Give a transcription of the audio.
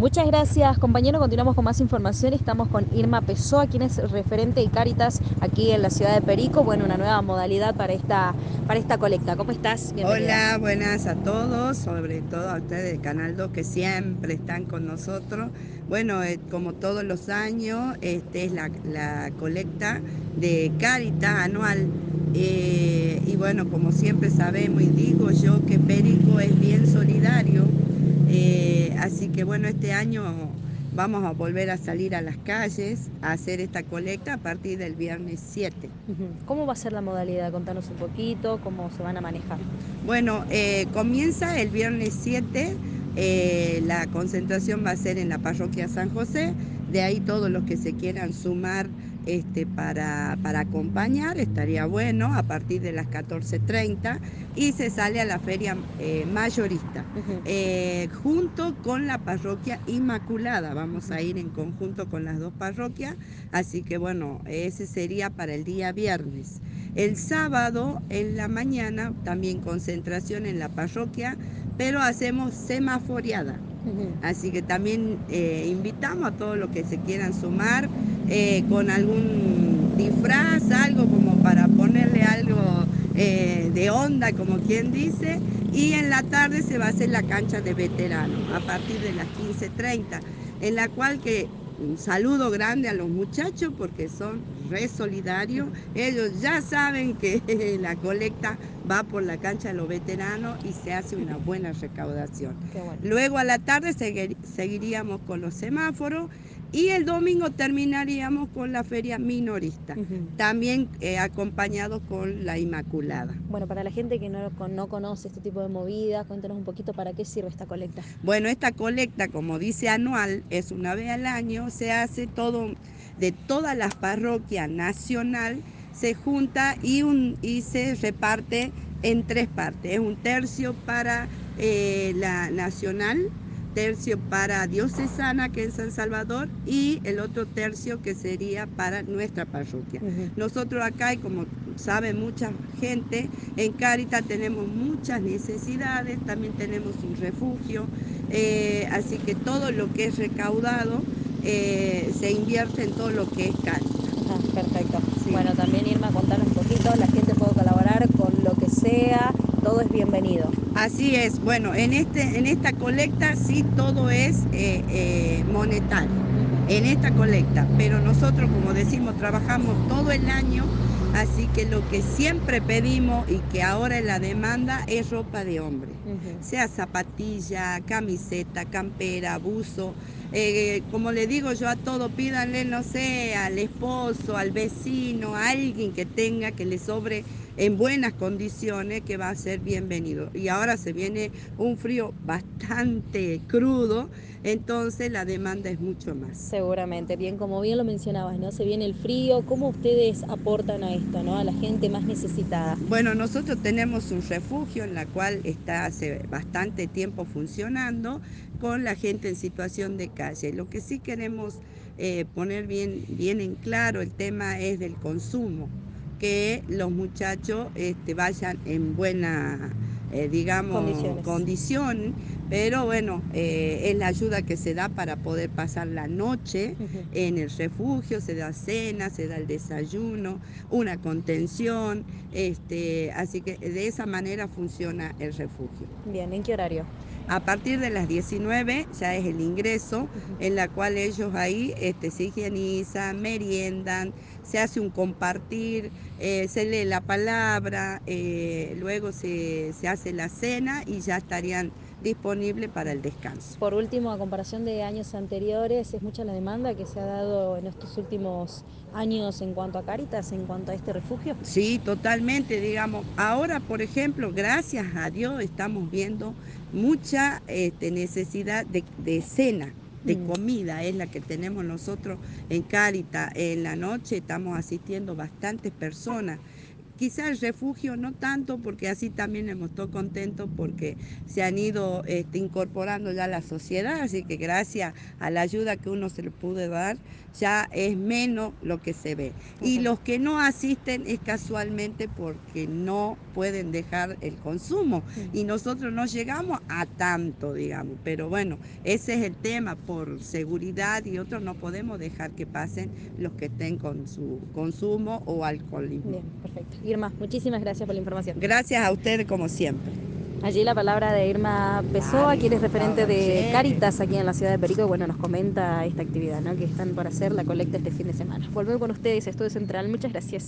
Muchas gracias, compañero. Continuamos con más información. Estamos con Irma Pessoa, quien es referente de Cáritas aquí en la ciudad de Perico. Bueno, una nueva modalidad para esta colecta. ¿Cómo estás? Bienvenida. Hola, buenas a todos, sobre todo a ustedes de Canal 2 que siempre están con nosotros. Bueno, como todos los años, es la colecta de Cáritas anual. Y bueno, como siempre sabemos y digo yo que Perico es bien solidario. Así que bueno, este año vamos a volver a salir a las calles a hacer esta colecta a partir del viernes 7. ¿Cómo va a ser la modalidad? Contanos un poquito, cómo se van a manejar. Bueno, comienza el viernes 7, la concentración va a ser en la parroquia San José, de ahí todos los que se quieran sumar para acompañar, estaría bueno, a partir de las 14:30, y se sale a la feria mayorista, junto con la parroquia Inmaculada, vamos a ir en conjunto con las dos parroquias, así que bueno, ese sería para el día viernes. El sábado en la mañana también concentración en la parroquia, pero hacemos semaforeada. Así que también invitamos a todos los que se quieran sumar con algún disfraz, algo como para ponerle algo de onda, como quien dice. Y en la tarde se va a hacer la cancha de veteranos a partir de las 15:30, en la cual que un saludo grande a los muchachos porque son re solidarios. Ellos ya saben que la colecta va por la cancha de los veteranos y se hace una buena recaudación. Qué bueno. Luego a la tarde seguiríamos con los semáforos y el domingo terminaríamos con la feria minorista, también acompañados con la Inmaculada. Bueno, para la gente que no conoce este tipo de movidas, cuéntanos un poquito para qué sirve esta colecta. Bueno, esta colecta, como dice anual, es una vez al año, se hace todo de todas las parroquias nacional, se junta y se reparte en tres partes. Es un tercio para la nacional, tercio para diocesana, que es San Salvador, y el otro tercio que sería para nuestra parroquia. Nosotros acá, y como sabe mucha gente, en Cáritas tenemos muchas necesidades, también tenemos un refugio, así que todo lo que es recaudado se invierte en todo lo que es Cáritas. Perfecto. Sí. Bueno, también Irma, contanos un poquito, la gente puede colaborar con lo que sea, todo es bienvenido. Así es, bueno, en esta colecta sí todo es monetario, en esta colecta, pero nosotros, como decimos, trabajamos todo el año, así que lo que siempre pedimos y que ahora es la demanda es ropa de hombre, sea zapatilla, camiseta, campera, buzo. Como le digo yo a todo, pídanle, no sé, al esposo, al vecino, a alguien que tenga, que le sobre en buenas condiciones, que va a ser bienvenido. Y ahora se viene un frío bastante crudo, entonces la demanda es mucho más. Seguramente, bien, como bien lo mencionabas, ¿no? Se viene el frío, ¿cómo ustedes aportan a esto, ¿no? A la gente más necesitada. Bueno, nosotros tenemos un refugio en la cual está hace bastante tiempo funcionando con la gente en situación de calle. Lo que sí queremos poner bien en claro el tema es del consumo, que los muchachos vayan en buena, digamos, condición, pero bueno, es la ayuda que se da para poder pasar la noche en el refugio, se da cena, se da el desayuno, una contención, así que de esa manera funciona el refugio. Bien, ¿en qué horario? A partir de las 19 ya es el ingreso, en la cual ellos ahí se higienizan, meriendan, se hace un compartir, se lee la palabra, luego se hace la cena y ya estarían disponibles para el descanso. Por último, a comparación de años anteriores, ¿es mucha la demanda que se ha dado en estos últimos años en cuanto a Cáritas, en cuanto a este refugio? Sí, totalmente, digamos. Ahora, por ejemplo, gracias a Dios estamos viendo mucha necesidad de cena, de comida, es la que tenemos nosotros en Cáritas. En la noche estamos asistiendo bastantes personas. quizás el refugio no tanto, porque así también hemos estado contentos porque se han ido incorporando ya a la sociedad, así que gracias a la ayuda que uno se le pudo dar, ya es menos lo que se ve. Y los que no asisten es casualmente porque no pueden dejar el consumo y nosotros no llegamos a tanto, digamos, pero bueno, ese es el tema, por seguridad y otros no podemos dejar que pasen los que estén con su consumo o alcoholismo. Bien, perfecto. Irma, muchísimas gracias por la información. Gracias a ustedes como siempre. Allí la palabra de Irma Pessoa, quien es referente de Cáritas aquí en la ciudad de Perico, y bueno, nos comenta esta actividad, ¿no?, que están por hacer la colecta este fin de semana. Volvemos con ustedes, Estudio Central, muchas gracias.